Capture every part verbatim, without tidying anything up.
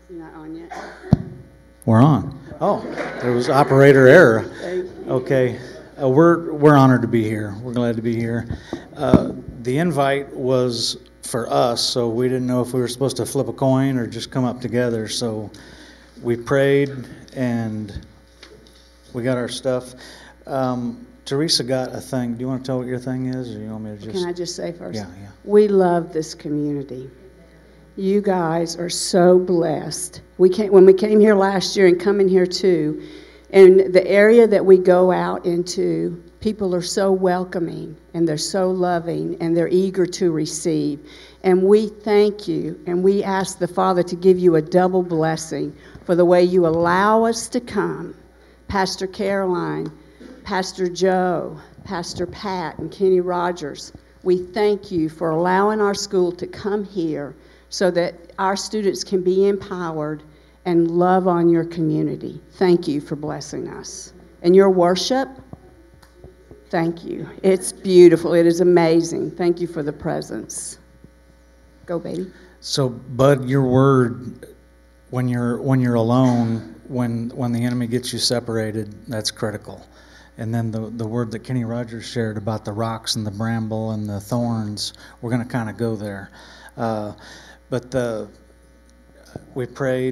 You're not on yet. We're on. Oh, there was operator error. Okay. Uh, we're we're honored to be here. We're glad to be here. Uh, the invite was for us, so we didn't know if we were supposed to flip a coin or just come up together. So we prayed and we got our stuff. Um, Teresa got a thing. Do you want to tell what your thing is, or you want me to just? Can I just say first? Yeah, yeah. We love this community. You guys are so blessed. We came, when we came here last year and coming here too, and the area that we go out into, people are so welcoming and they're so loving and they're eager to receive. And we thank you and we ask the Father to give you a double blessing for the way you allow us to come. Pastor Caroline, Pastor Joe, Pastor Pat, and Kenny Rogers, we thank you for allowing our school to come here so that our students can be empowered and love on your community. Thank you for blessing us. And your worship, thank you. It's beautiful. It is amazing. Thank you for the presence. Go, baby. So, Bud, your word, when you're when you're alone, when when the enemy gets you separated, that's critical. And then the the word that Kenny Rogers shared about the rocks and the bramble and the thorns, we're going to kind of go there. Uh, but the we prayed,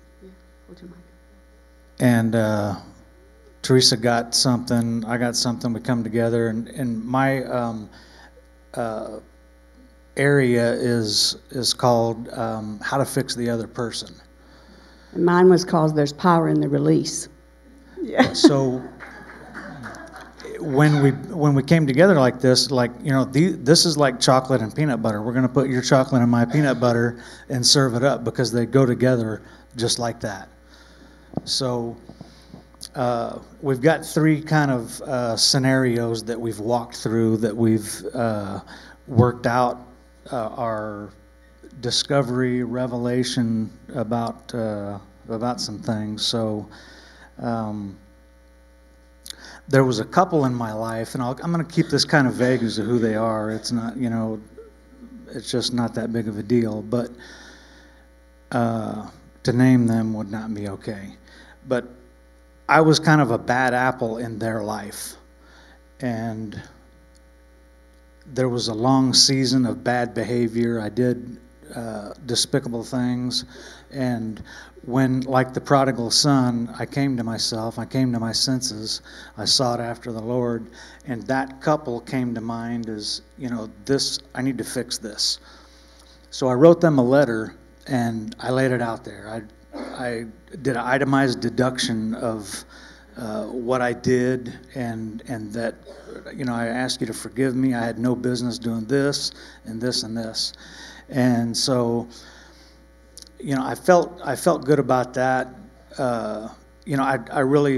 and uh, Teresa got something, I got something. We come together, and and my um, uh, area is is called um, how to fix the other person. And mine was called There's Power in the Release. Yeah. So when we when we came together like this, like, you know, the, this is like chocolate and peanut butter. We're going to put your chocolate in my peanut butter and serve it up because they go together just like that. So uh, we've got three kind of uh, scenarios that we've walked through, that we've uh, worked out uh, our discovery, revelation about uh, about some things. So. Um, There was a couple in my life, and I'll, I'm going to keep this kind of vague as to who they are. It's not, you know, it's just not that big of a deal. But uh, to name them would not be okay. But I was kind of a bad apple in their life. And there was a long season of bad behavior. I did uh, despicable things. And when, like the prodigal son, I came to myself, I came to my senses, I sought after the Lord, and that couple came to mind as, you know, this, I need to fix this. So I wrote them a letter, and I laid it out there. I, I did an itemized deduction of uh, what I did, and and that, you know, I asked you to forgive me. I had no business doing this, and this, and this. And so, you know, I felt I felt good about that. Uh, you know, I I really,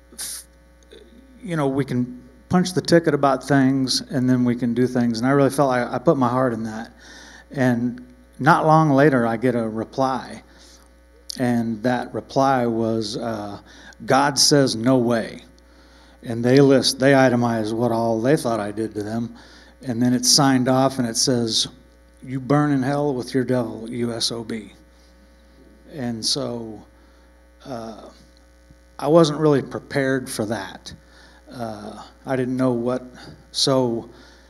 you know, we can punch the ticket about things, and then we can do things. And I really felt I, I put my heart in that. And not long later, I get a reply, and that reply was, uh, "God says no way." And they list, they itemize what all they thought I did to them, and then it's signed off, and it says, "You burn in hell with your devil, U S O B." And so uh, I wasn't really prepared for that. Uh, I didn't know what, so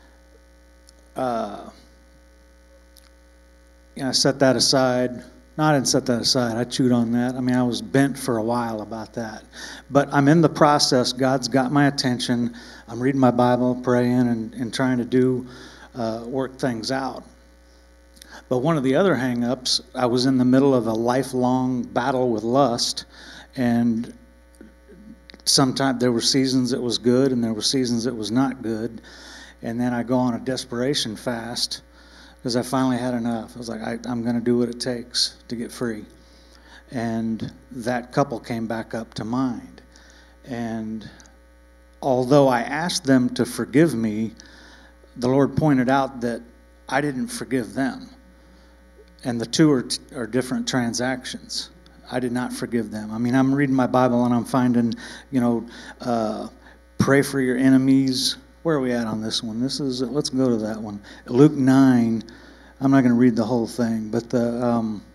uh, you know, I set that aside. No, I didn't set that aside. I chewed on that. I mean, I was bent for a while about that. But I'm in the process. God's got my attention. I'm reading my Bible, praying, and, and trying to do, uh, work things out. But one of the other hang-ups, I was in the middle of a lifelong battle with lust, and sometimes there were seasons it was good, and there were seasons it was not good. And then I go on a desperation fast because I finally had enough. I was like, I, I'm going to do what it takes to get free. And that couple came back up to mind. And although I asked them to forgive me, the Lord pointed out that I didn't forgive them. And the two are, are different transactions. I did not forgive them. I mean, I'm reading my Bible and I'm finding, you know, uh, pray for your enemies. Where are we at on this one? This is, let's go to that one. Luke nine. I'm not going to read the whole thing, but the um,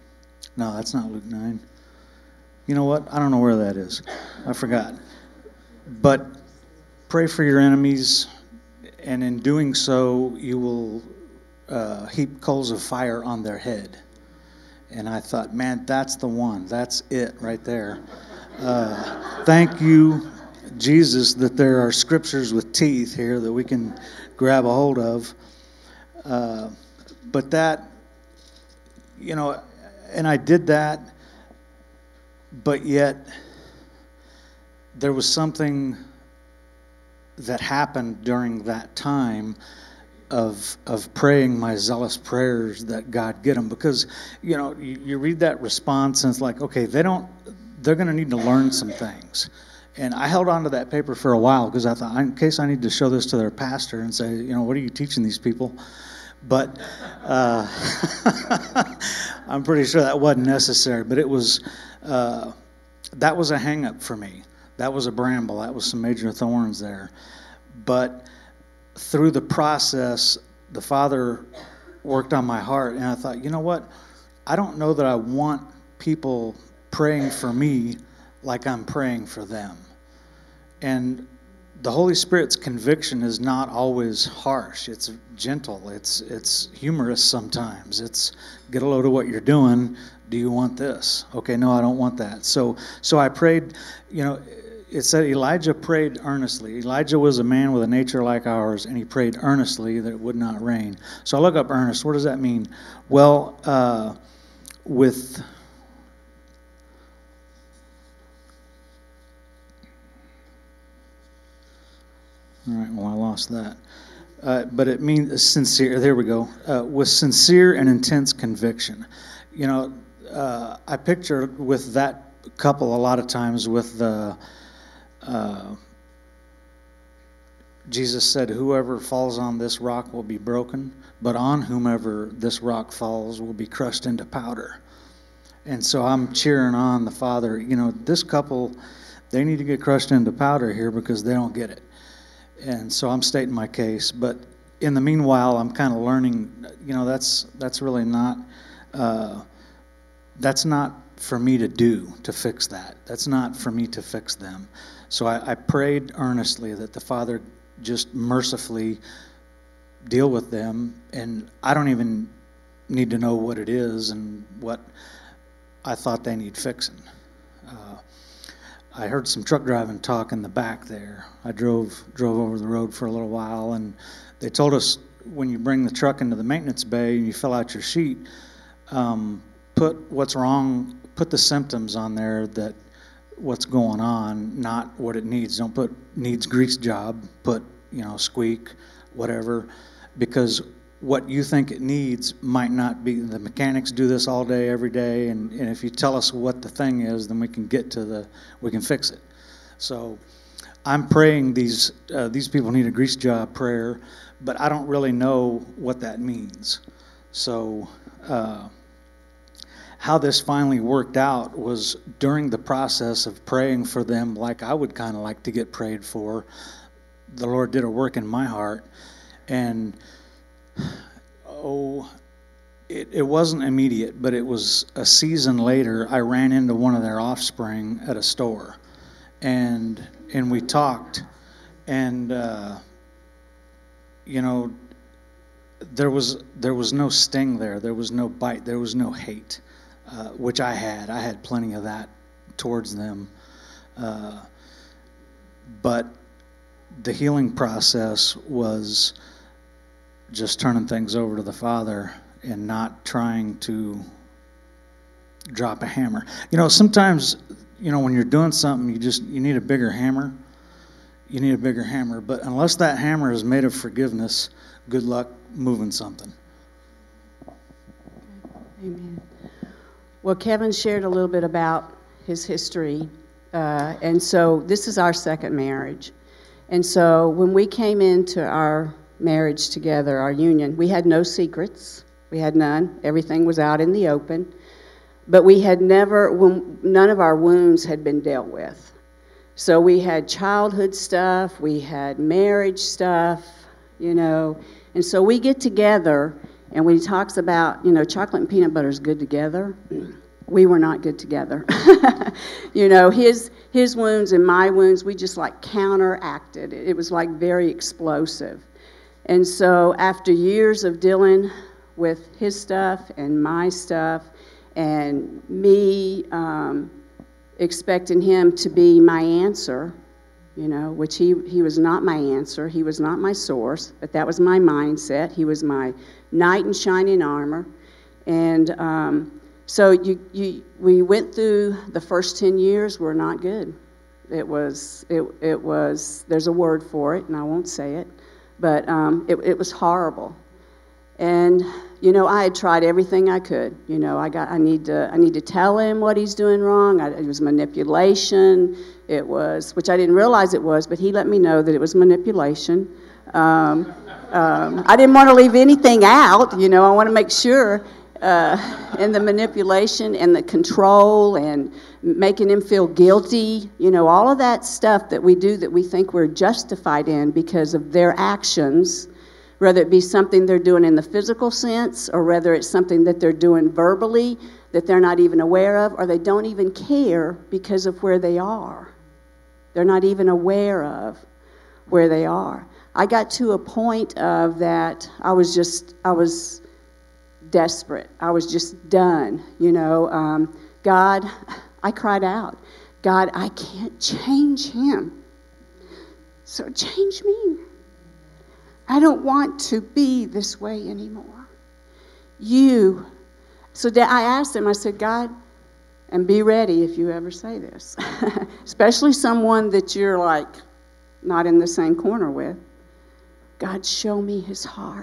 No, that's not Luke nine. You know what? I don't know where that is. I forgot. But pray for your enemies, and in doing so, you will uh, heap coals of fire on their head. And I thought, man, that's the one. That's it right there. Uh, thank you, Jesus, that there are scriptures with teeth here that we can grab a hold of. Uh, but that, you know, and I did that, but yet there was something that happened during that time of of praying my zealous prayers that God get them. Because, you know, you, you read that response and it's like, okay, they don't, they're going to need to learn some things. And I held on to that paper for a while because I thought, in case I need to show this to their pastor and say, you know, what are you teaching these people? But uh, I'm pretty sure that wasn't necessary. But it was, uh, that was a hang-up for me. That was a bramble. That was some major thorns there. But through the process, the Father worked on my heart, and I thought, you know what? I don't know that I want people praying for me like I'm praying for them. And the Holy Spirit's conviction is not always harsh. It's gentle. It's it's humorous sometimes. It's get a load of what you're doing. Do you want this? Okay, no, I don't want that. So so I prayed, you know, it said Elijah prayed earnestly. Elijah was a man with a nature like ours, and he prayed earnestly that it would not rain. So I look up earnest. What does that mean? Well, uh, with... All right, well, I lost that. Uh, but it means sincere. There we go. Uh, with sincere and intense conviction. You know, uh, I picture with that couple a lot of times with the, uh, Jesus said, whoever falls on this rock will be broken, but on whomever this rock falls will be crushed into powder. And so I'm cheering on the Father. You know, this couple, they need to get crushed into powder here because they don't get it. And so I'm stating my case, but in the meanwhile, I'm kind of learning, you know, that's that's really not, uh, that's not for me to do, to fix that. That's not for me to fix them. So I, I prayed earnestly that the Father just mercifully deal with them, and I don't even need to know what it is and what I thought they need fixing. Uh, I heard some truck driving talk in the back there. I drove drove over the road for a little while, and they told us when you bring the truck into the maintenance bay and you fill out your sheet, um, put what's wrong, put the symptoms on there, that what's going on, not what it needs. Don't put needs grease job, put, you know, squeak, whatever, because what you think it needs might not be. The mechanics do this all day, every day, and, and if you tell us what the thing is, then we can get to the, we can fix it. So I'm praying these uh, these people need a grease job prayer, but I don't really know what that means. So uh, how this finally worked out was during the process of praying for them like I would kind of like to get prayed for. The Lord did a work in my heart, and oh, it, it wasn't immediate, but it was a season later. I ran into one of their offspring at a store, and and we talked, and uh, you know, there was there was no sting there. There was no bite. There was no hate, uh, which I had. I had plenty of that towards them, uh, but the healing process was just turning things over to the Father and not trying to drop a hammer. You know, sometimes, you know, when you're doing something, you just, you need a bigger hammer. You need a bigger hammer. But unless that hammer is made of forgiveness, good luck moving something. Amen. Well, Kevin shared a little bit about his history. Uh, and so this is our second marriage. And so when we came into our marriage together, our union, we had no secrets. We had none. Everything was out in the open. But we had never, when, none of our wounds had been dealt with. So we had childhood stuff, we had marriage stuff, you know. And so we get together, and when he talks about, you know, chocolate and peanut butter is good together, we were not good together. You know, his his wounds and my wounds, we just like counteracted. It was like very explosive. And so after years of dealing with his stuff and my stuff, and me um, expecting him to be my answer, you know, which he, he was not my answer. He was not my source, but that was my mindset. He was my knight in shining armor. And um, so you, you, we went through the first ten years were not good. It was, it, it was, there's a word for it, and I won't say it, but um, it, it was horrible. And, you know, I had tried everything I could. You know, I got, I need to, I need to tell him what he's doing wrong. I, it was manipulation. It was, which I didn't realize it was, but he let me know that it was manipulation. Um, um, I didn't want to leave anything out. You know, I want to make sure. Uh, and the manipulation and the control and making him feel guilty, you know, all of that stuff that we do that we think we're justified in because of their actions, whether it be something they're doing in the physical sense or whether it's something that they're doing verbally that they're not even aware of, or they don't even care because of where they are. They're not even aware of where they are. I got to a point of that I was just, I was desperate. I was just done, you know. Um, God, I cried out, God, I can't change him. So change me. I don't want to be this way anymore. You. So I asked him, I said, God, and be ready if you ever say this, especially someone that you're like not in the same corner with. God, show me his heart.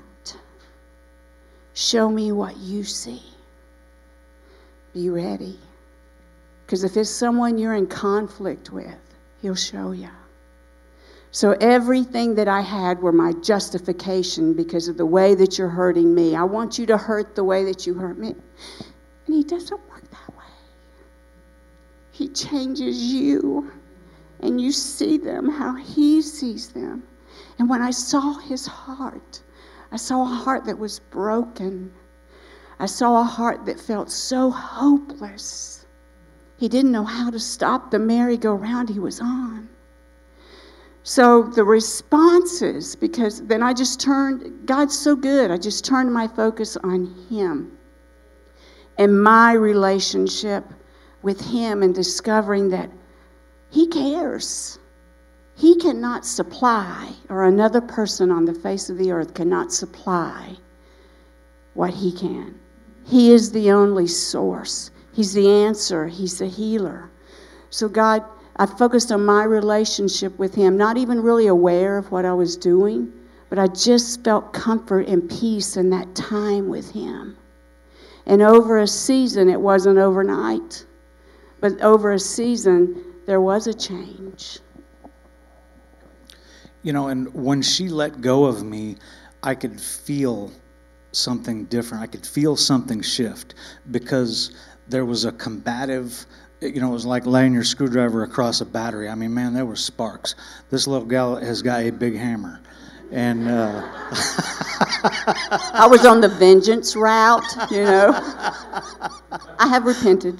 Show me what you see. Be ready. Because if it's someone you're in conflict with, he'll show you. So everything that I had were my justification because of the way that you're hurting me. I want you to hurt the way that you hurt me. And he doesn't work that way. He changes you. And you see them how he sees them. And when I saw his heart, I saw a heart that was broken. I saw a heart that felt so hopeless. He didn't know how to stop the merry-go-round he was on. So the responses, because then I just turned, God's so good, I just turned my focus on him and my relationship with him and discovering that he cares. He cannot supply, or another person on the face of the earth cannot supply what he can. He is the only source. He's the answer. He's the healer. So God, I focused on my relationship with him, not even really aware of what I was doing, but I just felt comfort and peace in that time with him. And over a season, it wasn't overnight, but over a season, there was a change. You know, and when she let go of me, I could feel something different. I could feel something shift because there was a combative, you know, it was like laying your screwdriver across a battery. I mean, man, there were sparks. This little gal has got a big hammer. And uh, I was on the vengeance route, you know. I have repented.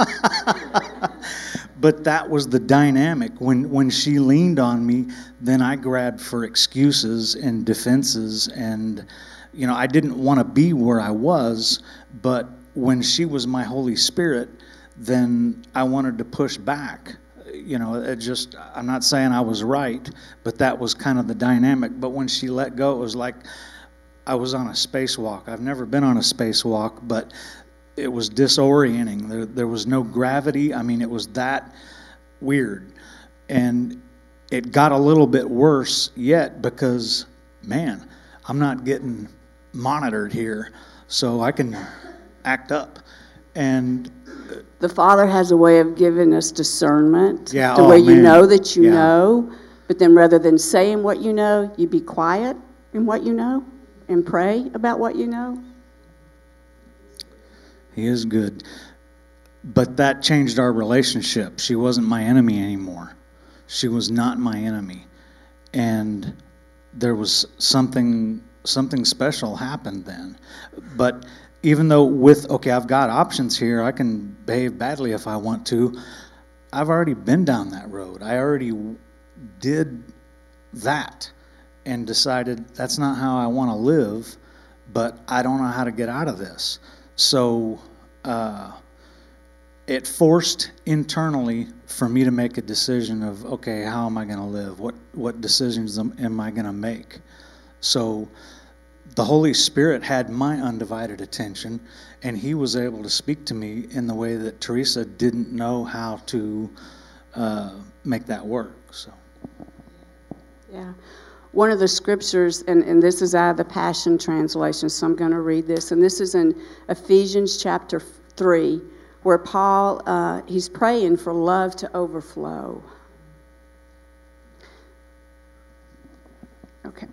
But that was the dynamic. When when she leaned on me, then I grabbed for excuses and defenses. And, you know, I didn't want to be where I was. But when she was my Holy Spirit, then I wanted to push back. You know, it just, I'm not saying I was right, but that was kind of the dynamic. But when she let go, it was like I was on a spacewalk. I've never been on a spacewalk, but it was disorienting. There, there was no gravity. I mean, it was that weird. And it got a little bit worse yet because, man, I'm not getting monitored here, so I can act up. And the Father has a way of giving us discernment, yeah, to oh, where you man. know that you yeah. know, but then rather than saying what you know, you be quiet in what you know and pray about what you know. He is good. But that changed our relationship. She wasn't my enemy anymore. She was not my enemy. And there was something something special happened then. But even though with, okay, I've got options here, I can behave badly if I want to, I've already been down that road. I already did that and decided that's not how I want to live, but I don't know how to get out of this. So uh, it forced internally for me to make a decision of, okay, how am I going to live? What what decisions am, am I going to make? So the Holy Spirit had my undivided attention, and he was able to speak to me in the way that Teresa didn't know how to uh, make that work. So, yeah. One of the scriptures, and, and this is out of the Passion Translation, so I'm going to read this, and this is in Ephesians chapter three, where Paul, uh, he's praying for love to overflow. Okay.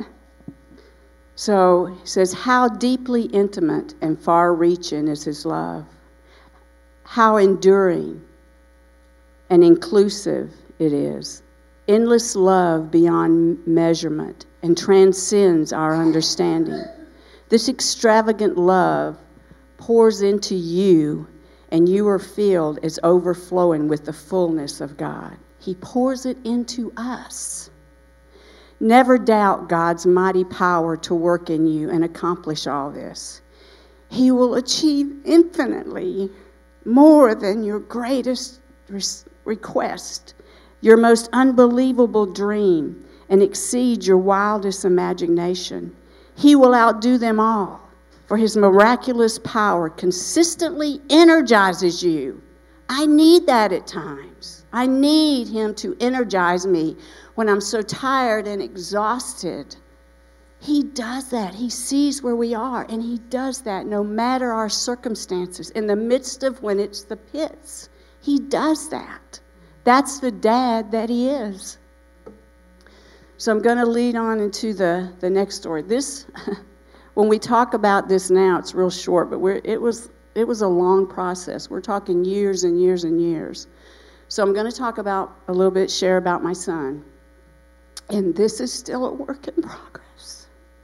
So he says, how deeply intimate and far-reaching is his love. How enduring and inclusive it is. Endless love beyond measurement and transcends our understanding. This extravagant love pours into you, and you are filled as overflowing with the fullness of God. He pours it into us. Never doubt God's mighty power to work in you and accomplish all this. He will achieve infinitely more than your greatest request, your most unbelievable dream, and exceed your wildest imagination. He will outdo them all, for his miraculous power consistently energizes you. I need that at times. I need him to energize me when I'm so tired and exhausted. He does that. He sees where we are, and he does that no matter our circumstances. In the midst of when it's the pits, he does that. That's the dad that he is. So I'm going to lead on into the, the next story. This, when we talk about this now, it's real short, but we're, it was it was a long process. We're talking years and years and years. So I'm going to talk about a little bit, share about my son. And this is still a work in progress.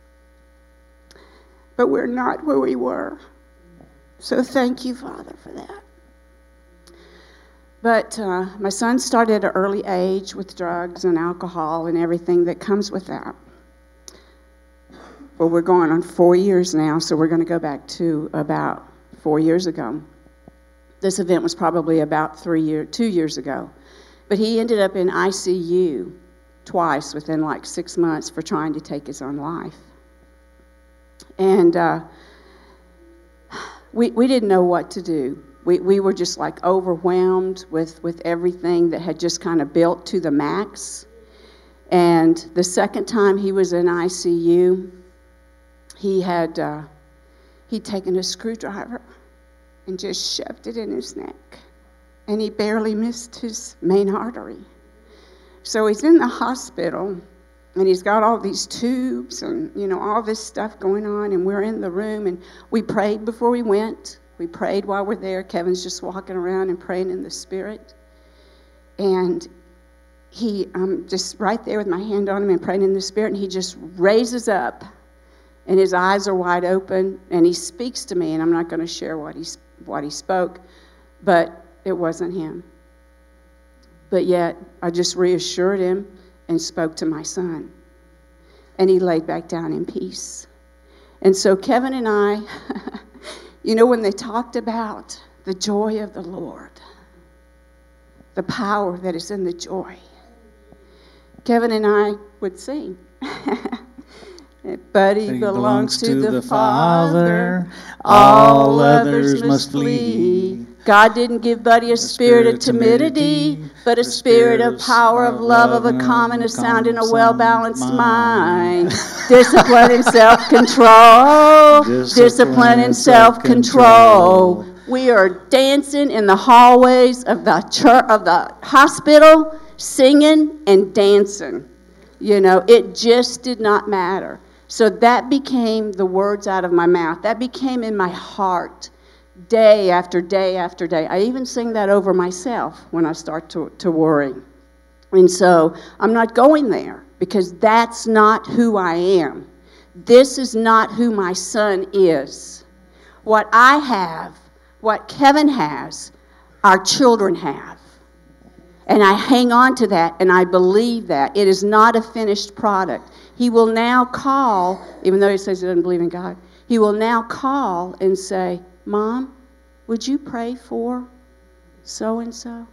But we're not where we were. So thank you, Father, for that. But uh, my son started at an early age with drugs and alcohol and everything that comes with that. Well, we're going on four years now, so we're going to go back to about four years ago. This event was probably about three year, two years ago. But he ended up in I C U twice within like six months for trying to take his own life. And uh, we we didn't know what to do. We we were just like overwhelmed with, with everything that had just kind of built to the max. And the second time he was in I C U, he had uh, he'd taken a screwdriver and just shoved it in his neck. And he barely missed his main artery. So he's in the hospital, and he's got all these tubes and, you know, all this stuff going on, and we're in the room, and we prayed before we went. We prayed while we're there. Kevin's just walking around and praying in the Spirit. And he, I'm just right there with my hand on him and praying in the Spirit, and he just raises up, and his eyes are wide open, and he speaks to me, and I'm not going to share what he, what he spoke, but it wasn't him. But yet, I just reassured him and spoke to my son. And he laid back down in peace. And so Kevin and I, you know, when they talked about the joy of the Lord, the power that is in the joy, Kevin and I would sing. Buddy belongs, belongs to, to the, the Father, all others must flee. God didn't give Buddy a spirit of timidity, but a spirit of power, of love, of a common, a sound, and a well-balanced mind. Discipline and self-control. Discipline and self-control. We are dancing in the hallways of the church, of the hospital, singing and dancing. You know, it just did not matter. So that became the words out of my mouth. That became in my heart. Day after day after day. I even sing that over myself when I start to, to worry. And so I'm not going there because that's not who I am. This is not who my son is. What I have, what Kevin has, our children have. And I hang on to that, and I believe that. It is not a finished product. He will now call, even though he says he doesn't believe in God, he will now call and say, Mom, would you pray for so-and-so?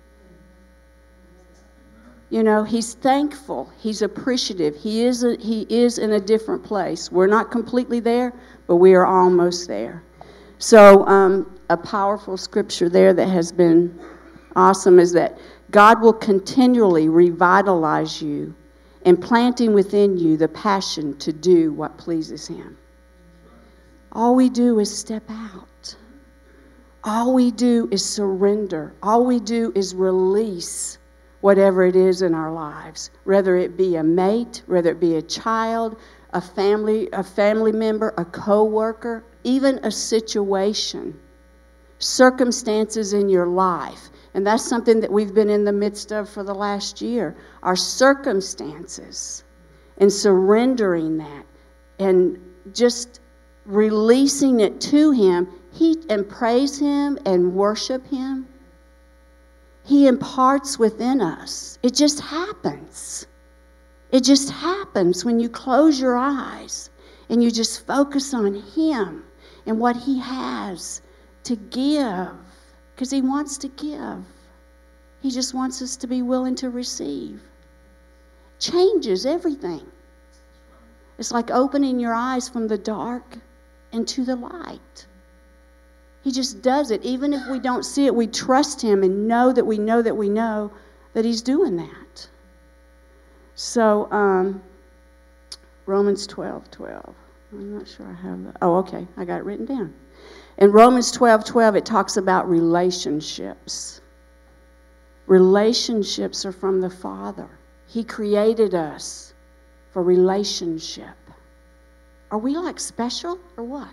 You know, he's thankful. He's appreciative. He is, a, he is in a different place. We're not completely there, but we are almost there. So um, a powerful scripture there that has been awesome is that God will continually revitalize you, implanting within you the passion to do what pleases Him. All we do is step out. All we do is surrender. All we do is release whatever it is in our lives, whether it be a mate, whether it be a child, a family, a family member, a co-worker, even a situation, circumstances in your life. And that's something that we've been in the midst of for the last year, our circumstances, and surrendering that and just releasing it to Him, he and praise Him and worship Him. He imparts within us. It just happens. It just happens when you close your eyes and you just focus on Him and what He has to give, because He wants to give. He just wants us to be willing to receive. Changes everything. It's like opening your eyes from the dark into the light. He just does it. Even if we don't see it, we trust Him and know that we know that we know that He's doing that. So, um, Romans twelve twelve. I'm not sure I have that. Oh, okay. I got it written down. In Romans twelve twelve, it talks about relationships. Relationships are from the Father. He created us for relationship. Are we like special or what?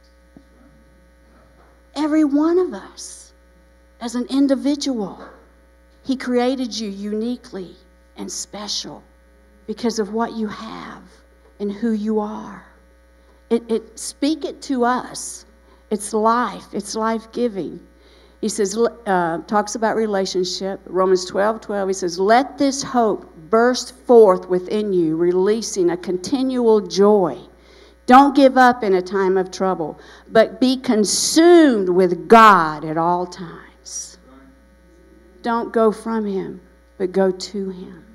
Every one of us, as an individual, He created you uniquely and special because of what you have and who you are. It, it speak it to us. It's life. It's life-giving. He says, uh, talks about relationship. Romans twelve twelve, he says, let this hope burst forth within you, releasing a continual joy. Don't give up in a time of trouble, but be consumed with God at all times. Don't go from Him, but go to Him.